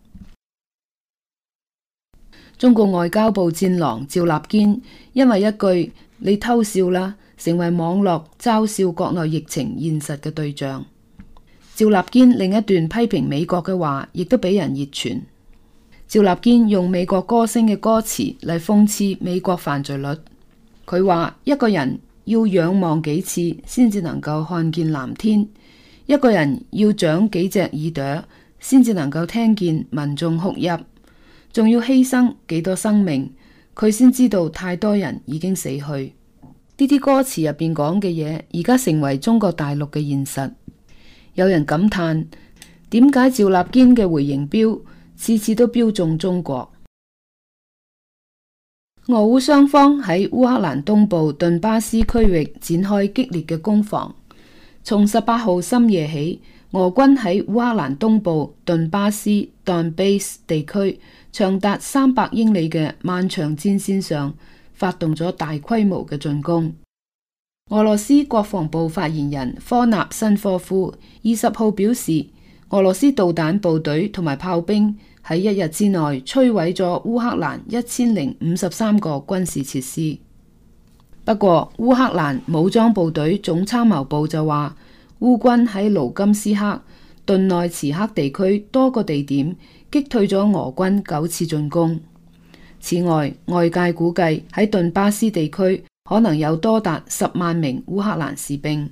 中國外交部戰狼趙立堅因為一句你偷笑啦，成為網絡嘲笑國內疫情現實嘅對象。趙立堅另一段批評美國嘅話亦都俾人熱傳。趙立堅用美國歌星嘅歌詞嚟諷刺美國犯罪率。佢話一個人要仰望幾次先至能夠看見藍天，一個人要長幾隻耳朵先至能夠聽見民眾哭泣，仲要犧牲幾多生命，佢先知道太多人已經死去。呢啲歌詞入邊講嘅嘢，而家成為中國大陸嘅現實。有人感嘆，點解趙立堅嘅回形標次次都標中中國？俄烏雙方喺烏克蘭東部頓巴斯區域展開激烈嘅攻防。從十八號深夜起，俄軍喺烏克蘭東部頓巴斯 Donbas 地區長達三百英里嘅漫長戰線上發動咗大規模嘅進攻。俄羅斯國防部發言人科納申科夫二十號表示，俄羅斯導彈部隊同埋炮兵喺一日之內摧毀咗烏克蘭一千零五十三個軍事設施。不過，烏克蘭武裝部隊總參謀部就話，烏軍喺盧甘斯克、頓內茨克地區多個地點擊退咗俄軍九次進攻。此外，外界估計喺頓巴斯地區可能有多達十萬名烏克蘭士兵。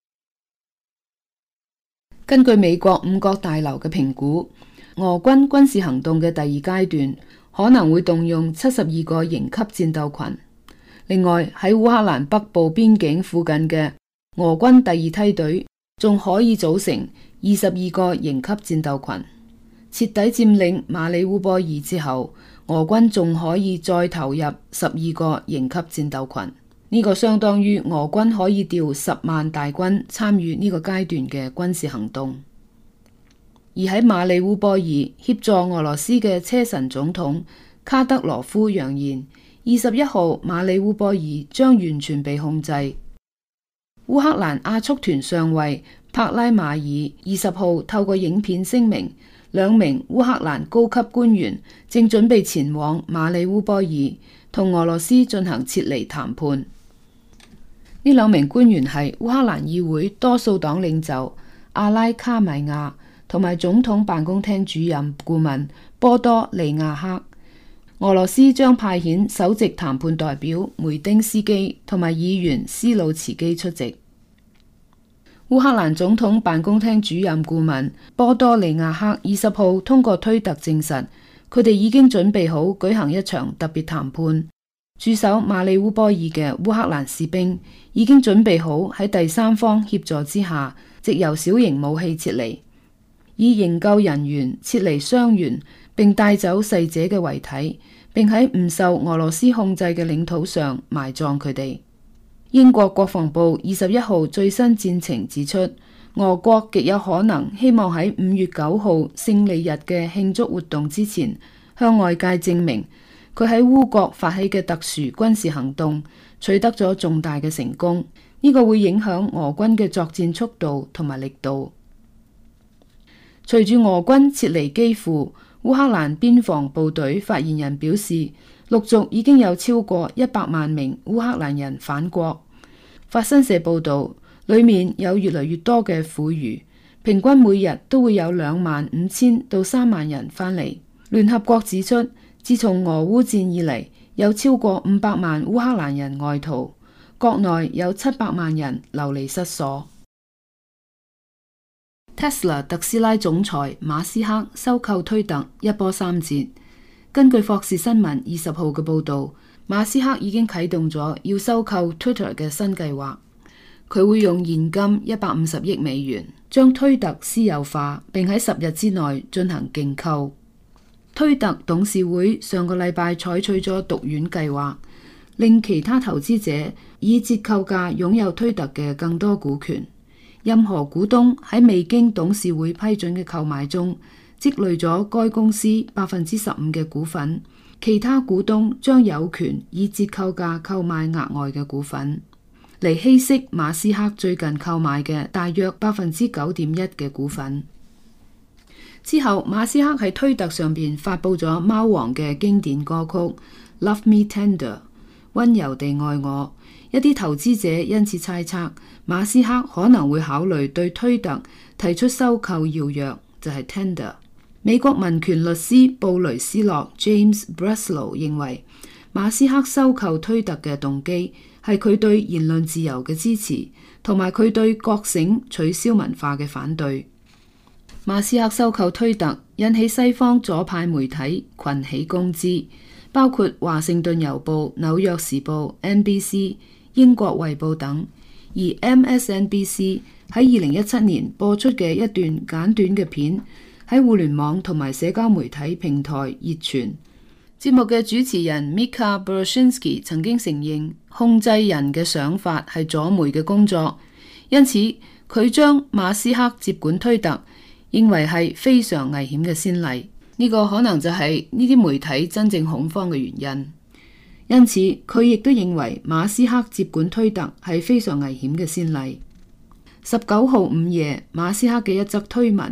根據美國五角大樓嘅評估，俄軍軍事行動嘅第二階段可能會動用七十二個營級戰鬥群。另外，喺烏克蘭北部邊境附近嘅俄軍第二梯隊仲可以組成二十二個營級戰鬥群。徹底佔領馬里烏波爾之後，俄軍仲可以再投入十二個營級戰鬥群。呢個相當於俄軍可以調十萬大軍參與呢個階段嘅軍事行動。而喺馬里烏波爾協助俄羅斯嘅車臣總統卡德羅夫揚言，二十一號馬里烏波爾將完全被控制。烏克蘭亞速團上尉帕拉馬爾二十號透過影片聲明，兩名烏克蘭高級官員正準備前往馬里烏波爾同俄羅斯進行撤離談判。呢兩名官員係烏克蘭議會多數黨領袖阿拉卡米亞同埋總統辦公廳主任顧問波多利亞克。俄羅斯將派遣首席談判代表梅丁斯基同埋議員斯魯茨基出席。烏克蘭總統辦公廳主任顧問波多利亞克二十號通過推特證實，佢哋已經準備好舉行一場特別談判。駐守馬里烏波爾嘅烏克蘭士兵已經準備好喺第三方協助之下，藉由小型武器撤離，以營救人員、撤離傷員，並帶走逝者嘅遺體，並喺唔受俄羅斯控制嘅領土上埋葬佢哋。英國國防部二十一號最新戰情指出，俄國極有可能希望喺五月九號勝利日嘅慶祝活動之前，向外界證明佢喺烏國發起嘅特殊軍事行動取得咗重大嘅成功。呢個會影響俄軍嘅作戰速度同埋力度。隨住俄軍撤離基輔，烏克蘭邊防部隊發言人表示，陸續已經有超過一百萬名烏克蘭人返國。法新社報道，裏面有越嚟越多嘅婦孺，平均每日都會有兩萬五千到三萬人返嚟。聯合國指出，自從俄烏戰以嚟，有超過五百萬烏克蘭人外逃，國內有七百萬人流離失所。Tesla 特斯拉總裁馬斯克收購推特一波三折。根據霍士新聞二十號嘅報導，馬斯克已經啟動咗要收購 Twitter 嘅新計劃。佢會用現金一百五十億美元將推特私有化，並喺十日之內進行競購。推特董事會上個禮拜採取咗獨丸計劃，令其他投資者以折扣價擁有推特嘅更多股權。任何股東喺未經董事會批准嘅購買中積累咗該公司百分之十五嘅股份，其他股東將有權以折扣價購買額外嘅股份，嚟稀釋馬斯克最近購買嘅大約百分之九點一嘅股份。之後，馬斯克喺推特上邊發佈咗貓王嘅經典歌曲《Love Me Tender》，溫柔地愛我。一啲投資者因此猜測，馬斯克可能會考慮對推特提出收購要約，就係 Tender。美國民權律師布雷斯洛 James Breslow 認為，馬斯克收購推特嘅動機係佢對言論自由嘅支持，同埋佢對覺醒取消文化嘅反對。馬斯克收購推特引起西方左派媒體群起攻之，包括華盛頓郵報、紐約時報、N B C、英國衛報等。而 M S N B C 喺二零一七年播出嘅一段簡短嘅片喺互聯網同埋社交媒體平台熱傳。節目嘅主持人 Mika Brzezinski 曾經承認控制人嘅想法係左媒嘅工作，因此佢將馬斯克接管推特認為係非常危險嘅先例。呢、這個可能就係呢啲媒體真正恐慌嘅原因。因此佢亦都認為馬斯克接管推特係非常危險嘅先例。十九號午夜，馬斯克嘅一則推文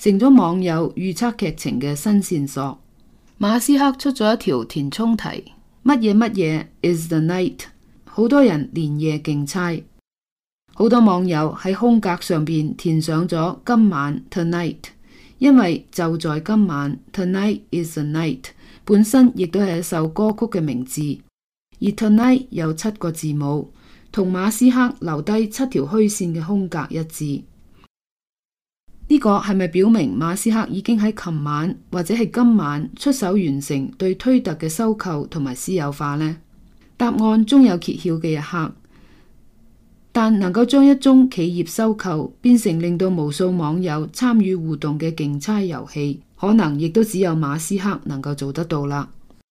成咗網友預測劇情嘅新線索。馬斯克出咗一條填充題，乜嘢乜嘢 is the night， 好多人連夜競猜，好多網友喺空格上邊填上咗今晚 tonight， 因為就在今晚 tonight is the night 本身亦都係一首歌曲嘅名字，而 tonight 有七個字母，同馬斯克留低七條虛線嘅空格一致。呢個係咪表明馬斯克已經喺琴晚或者係今晚出手完成對推特嘅收購同埋私有化呢？答案終有揭曉嘅一刻，但能夠將一宗企業收購變成令到無數網友參與互動嘅競猜遊戲，可能亦都只有馬斯克能夠做得到啦。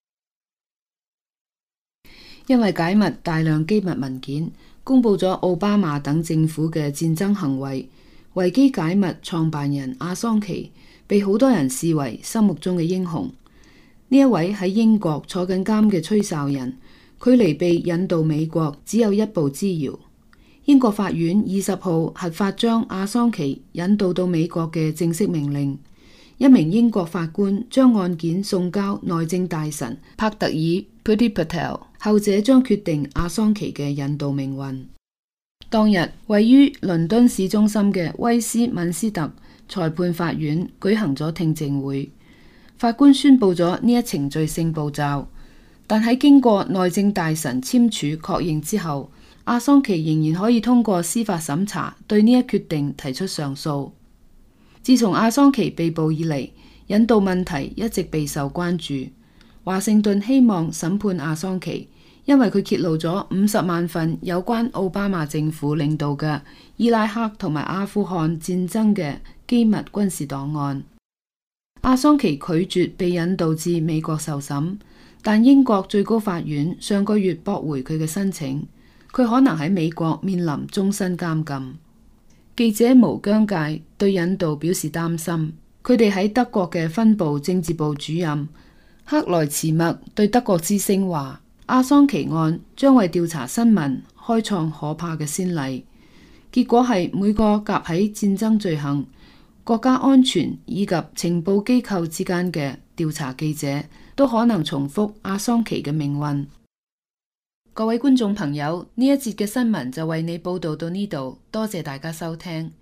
因為解密大量機密文件，公布咗奧巴馬等政府嘅戰爭行為，維基解密創辦人阿桑奇被好多人視為心目中嘅英雄。呢一位喺英國坐緊監嘅吹哨人，距離被引渡美國只有一步之遙。英國法院二十號核發將阿桑奇引渡到美國嘅正式命令，一名英國法官將案件送交內政大臣帕特爾 Priti Patel， 後者將決定阿桑奇嘅引渡命運。當日，位於倫敦市中心嘅威斯敏斯特裁判法院舉行咗聽證會，法官宣布咗呢一程序性步驟，但喺經過內政大臣簽署確認之後，阿桑奇仍然可以通過司法審查對呢一決定提出上訴。自從阿桑奇被捕以嚟，引渡問題一直備受關注。華盛頓希望審判阿桑奇，因為佢揭露咗五十萬份有關奧巴馬政府領導嘅伊拉克同埋阿富汗戰爭嘅機密軍事檔案。阿桑奇拒絕被引渡至美國受審，但英國最高法院上個月駁回佢嘅申請，佢可能喺美國面臨終身監禁。記者無疆界對引渡表示擔心，佢哋喺德國嘅分部政治部主任克萊茨默對德國之聲話，阿桑奇案將為調查新聞開創可怕嘅先例，結果係每個夾喺戰爭罪行、國家安全以及情報機構之間嘅調查記者都可能重複阿桑奇嘅命運。各位觀眾朋友，呢一節嘅新聞就為你報道到呢度，多謝大家收聽。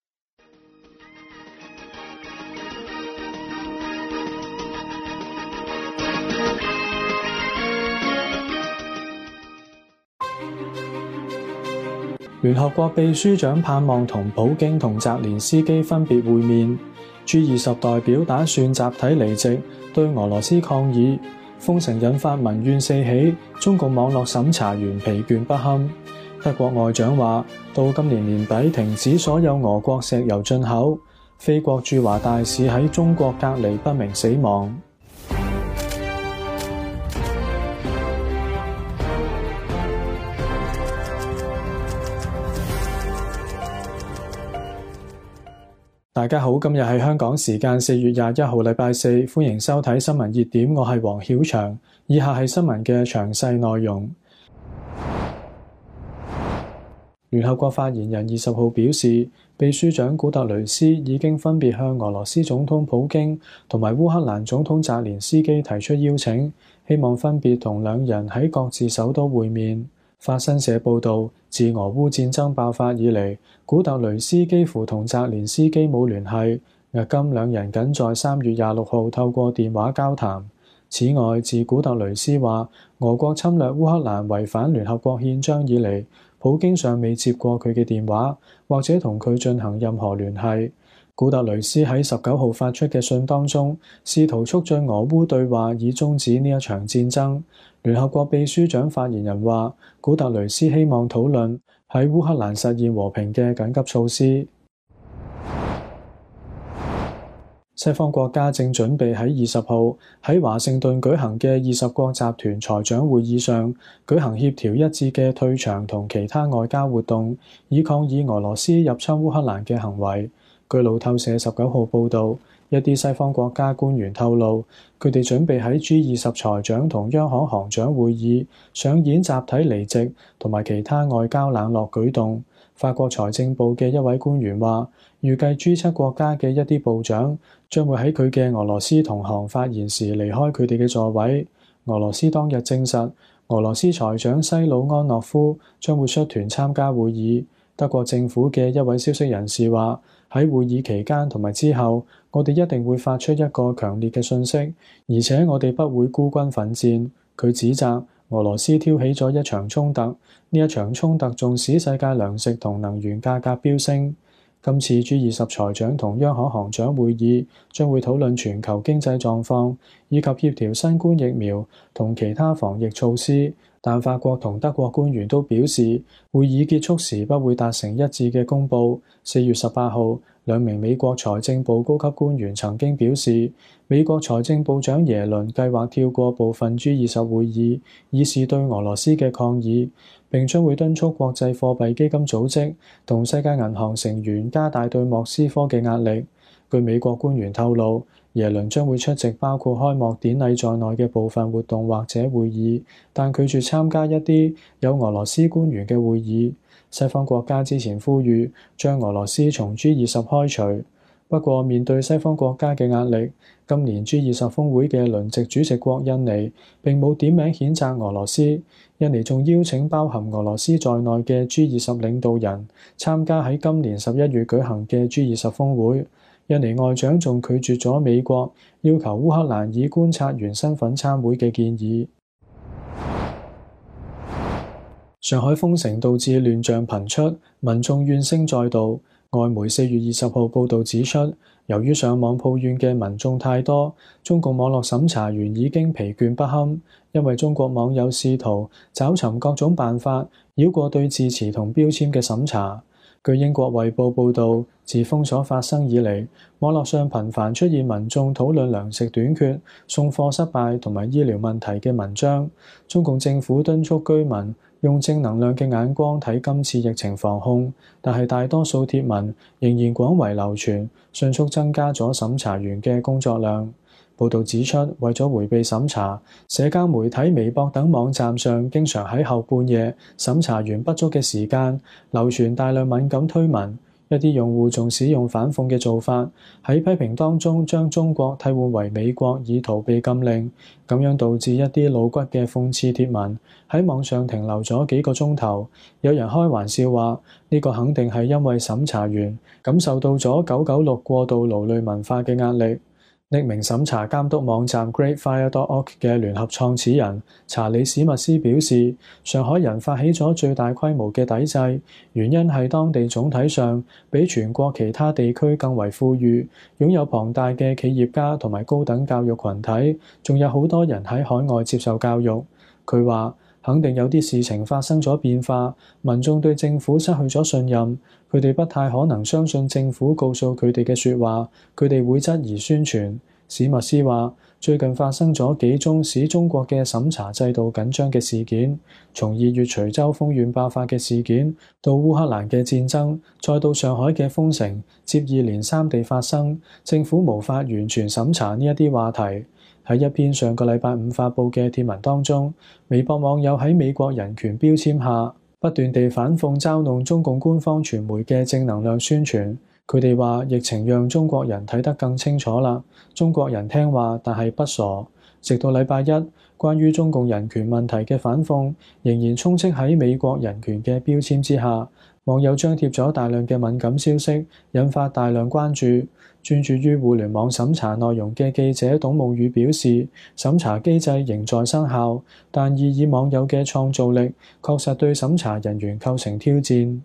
聯合國秘書長盼望同普京同澤連斯基分別會面。G 二十代表打算集體離席，對俄羅斯抗議。封城引發民怨四起，中共網絡審查員疲倦不堪。德國外長話，到今年年底停止所有俄國石油進口。菲國駐華大使喺中國隔離不明死亡。大家好，今日係香港時間四月廿一號禮拜四，歡迎收睇新聞熱點，我係黃曉翔。以下係新聞嘅詳細內容。聯合國發言人二十號表示，秘書長古特雷斯已經分別向俄羅斯總統普京同埋烏克蘭總統澤連斯基提出邀請，希望分別同兩人喺各自首都會面。法新社報導，自俄烏戰爭爆發以嚟，古特雷斯幾乎同澤連斯基冇聯繫，迄今兩人僅在三月廿六號透過電話交談。此外，自古特雷斯話俄國侵略烏克蘭違反聯合國憲章以嚟，普京尚未接過佢嘅電話，或者同佢進行任何聯繫。古特雷斯喺十九號發出嘅信當中，試圖促進俄烏對話以終止呢一場戰爭。聯合國秘書長發言人話，古特雷斯希望討論喺烏克蘭實現和平嘅緊急措施。西方國家正準備喺二十號喺華盛頓舉行嘅二十國集團財長會議上舉行協調一致嘅退場同其他外交活動，以抗議俄羅斯入侵烏克蘭嘅行為。據路透社十九號報導，一啲西方國家官員透露，佢哋準備喺 G 二十財長同央行行長會議上演集體離席同埋其他外交冷落舉動， 法國財政部嘅一位官員話，預計 G 七國家嘅一啲部長將會喺佢嘅俄羅斯同行發言時離開佢哋嘅座位。俄羅斯當日證實，俄羅斯財長西魯安諾夫將會率團參加會議。德國政府嘅一位消息人士話，喺會議期間同埋之後，我哋一定會發出一個強烈嘅訊息，而且我哋不會孤軍奮戰。佢指責俄羅斯挑起咗一場衝突，呢一場衝突仲使世界糧食同能源價格飆升。今次 G 二十財長同央行行長會議將會討論全球經濟狀況，以及協調新冠疫苗同其他防疫措施。但法國同德國官員都表示，會議結束時不會達成一致嘅公佈。四月十八號，兩名美國財政部高級官員曾經表示，美國財政部長耶倫計劃跳過部分 G 二十會議，以示對俄羅斯嘅抗議，並將會敦促國際貨幣基金組織同世界銀行成員加大對莫斯科嘅壓力。據美國官員透露，耶倫將會出席包括開幕典禮在內嘅部分活動或者會議，但拒絕參加一啲有俄羅斯官員嘅會議。西方國家之前呼籲將俄羅斯從 G 二十開除，不過面對西方國家嘅壓力，今年 G 二十峰會嘅輪值主席國印尼並冇點名譴責俄羅斯。印尼仲邀請包含俄羅斯在內嘅 G 二十領導人參加喺今年十一月舉行嘅 G 二十峰會。印尼外長仲拒絕咗美國要求烏克蘭以觀察員身份參會嘅建議。上海封城導致亂象頻出，民眾怨聲載道。外媒四月二十號報導指出，由於上網抱怨嘅民眾太多，中共網絡審查員已經疲倦不堪，因為中國網友試圖找尋各種辦法繞過對字詞同標籤嘅審查。據英國衛報報導，自封鎖發生以嚟，網絡上頻繁出現民眾討論糧食短缺、送貨失敗同埋醫療問題嘅文章。中共政府敦促居民用正能量嘅眼光睇今次疫情防控，但係大多數貼文仍然廣為流傳，迅速增加咗審查員嘅工作量。報導指出，為咗迴避審查，社交媒體微博等網站上經常喺後半夜審查員不足嘅時間流傳大量敏感推文。一啲用戶仲使用反諷嘅做法，喺批評當中將中國替換為美國，以逃避禁令，咁樣導致一啲露骨嘅諷刺貼文喺網上停留咗幾個鐘頭。有人開玩笑話，呢個肯定係因為審查員感受到咗九九六過度勞累文化嘅壓力。匿名審查監督網站 Greatfire dot org 嘅聯合創始人查理史密斯表示，上海人發起咗最大規模嘅抵制，原因係當地總體上比全國其他地區更為富裕，擁有龐大嘅企業家同埋高等教育群體，仲有好多人喺海外接受教育。佢話肯定有啲事情發生咗變化，民眾對政府失去咗信任，佢哋不太可能相信政府告訴佢哋嘅説話，佢哋會質疑宣傳。史密斯話，最近發生咗幾宗使中國嘅審查制度緊張嘅事件，從二月徐州豐縣爆發嘅事件，到烏克蘭嘅戰爭，再到上海嘅封城，接二連三地發生，政府無法完全審查呢一啲話題。喺一篇上個禮拜五發布嘅貼文當中，微博網友喺美國人權標籤下不斷地反諷嘲弄中共官方傳媒嘅正能量宣傳。佢哋話疫情讓中國人睇得更清楚啦，中國人聽話但係不傻。直到禮拜一，關於中共人權問題嘅反諷仍然充斥喺美國人權嘅標籤之下，網友張貼咗大量嘅敏感消息，引發大量關注。專注於互聯網審查內容嘅記者董夢雨表示，審查機制仍在生效，但異議網友嘅創造力確實對審查人員構成挑戰。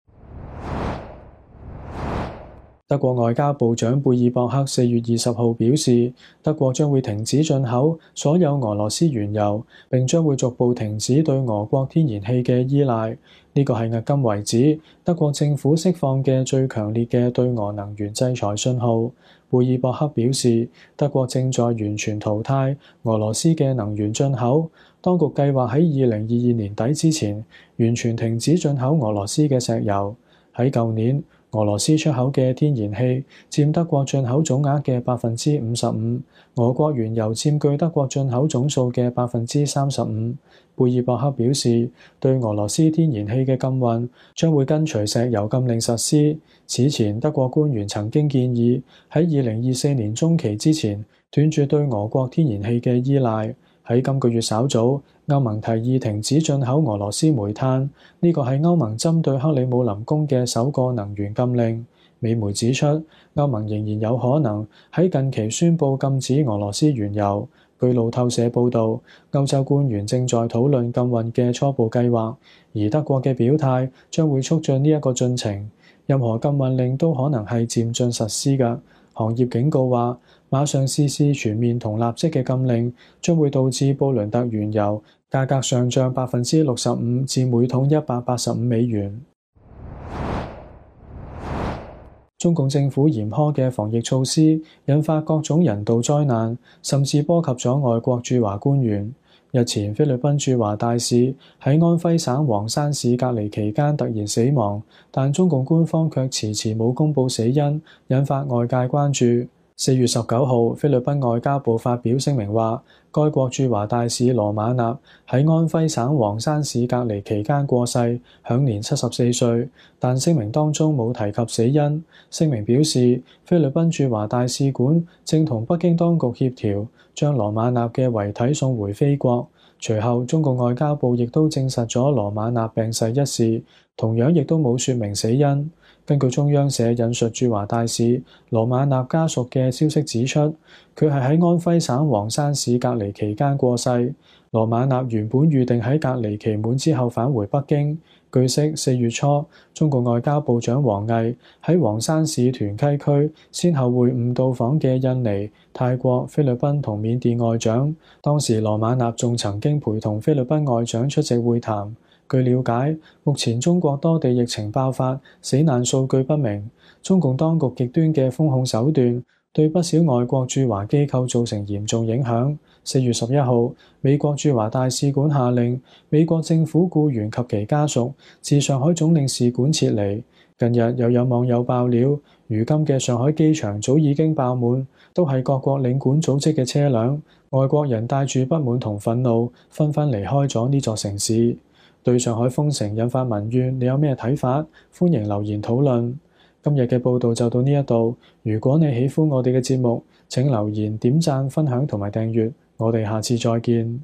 德國外交部長貝爾博克四月二十號表示，德國將會停止進口所有俄羅斯原油，並將會逐步停止對俄國天然氣嘅依賴。呢個係迄今為止德國政府釋放嘅最強烈嘅對俄能源制裁信號。貝爾博克表示，德國正在完全淘汰俄羅斯嘅能源進口，當局計劃喺二零二二年底之前完全停止進口俄羅斯嘅石油。喺舊年， 俄羅斯出口嘅天然氣佔德國進口總額嘅百分之五十五，俄國原油佔據德國進口總數嘅百分之三十五。貝爾伯克表示，對俄羅斯天然氣嘅禁運將會跟隨石油禁令實施。此前，德國官員曾經建議喺二零二四年中期之前斷絕對俄國天然氣嘅依賴。喺今個月稍早，歐盟提議停止進口俄羅斯煤炭，呢個係歐盟針對克里姆林宮嘅首個能源禁令。美媒指出，歐盟仍然有可能喺近期宣布禁止俄羅斯原油。據路透社報導，歐洲官員正在討論禁運嘅初步計劃，而德國嘅表態將會促進呢一個進程。任何禁運令都可能係漸進實施嘅。行業警告話，馬上實施全面同立即嘅禁令，將會導致布倫特原油價格上漲百分之六十五至每桶一百八十五美元。中共政府嚴苛嘅防疫措施引發各種人道災難，甚至波及咗外國駐華官員。日前，菲律賓駐華大使喺安徽省黃山市隔離期間突然死亡，但中共官方卻遲遲冇公佈死因，引發外界關注。四月十九號，菲律賓外交部發表聲明話，該國駐華大使羅馬納喺安徽省黃山市隔離期間過世，享年七十四歲，但聲明當中冇提及死因。聲明表示，菲律賓駐華大使館正同北京當局協調，將羅馬納嘅遺體送回菲國。隨後，中共外交部亦都證實咗羅馬納病逝一事，同樣亦都冇說明死因。根據中央社引述駐華大使羅馬納家屬嘅消息指出，佢係喺安徽省黃山市隔離期間過世。羅馬納原本預定喺隔離期滿之後返回北京。據悉，四月初，中國外交部長王毅喺黃山市屯溪區先後會晤到訪嘅印尼、泰國、菲律賓同緬甸外長。當時羅馬納仲曾經陪同菲律賓外長出席會談。據了解，目前中國多地疫情爆發，死難數據不明。中共當局極端嘅封控手段對不少外國駐華機構造成嚴重影響。四月十一號，美國駐華大使館下令美國政府僱員及其家屬自上海總領事館撤離。近日又有網友爆料，如今嘅上海機場早已經爆滿，都係各國領館組織嘅車輛。外國人帶住不滿同憤怒，紛紛離開咗呢座城市。對上海封城引發民怨，你有咩睇法？歡迎留言討論。今日嘅報道就到呢一度。如果你喜歡我哋嘅節目，請留言、點讚、分享同埋訂閱。我哋下次再見。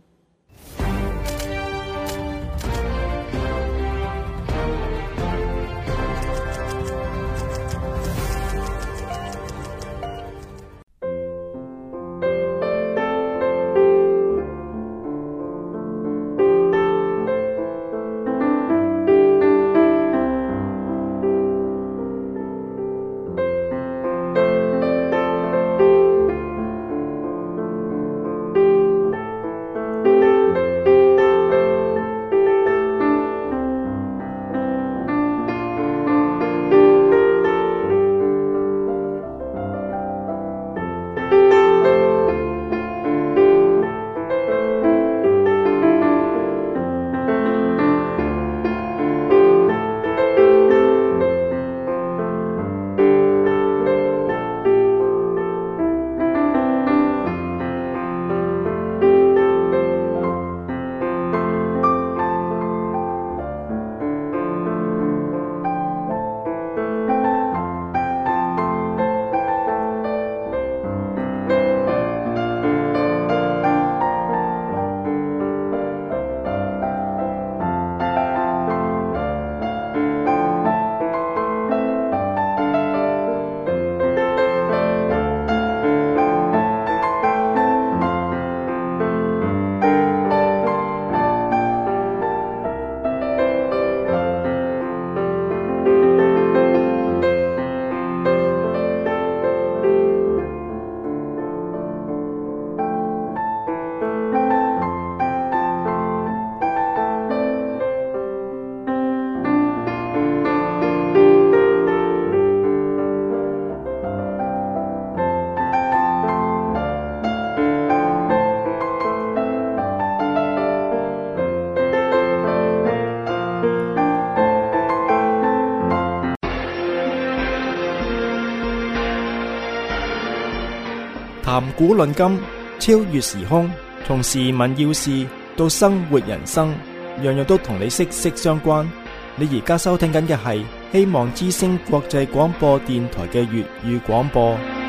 談古論今，超越時空，從時聞要事到生活人生，樣樣都同你息息相關。你而家收聽緊嘅係希望之聲國際廣播電台嘅粵語廣播。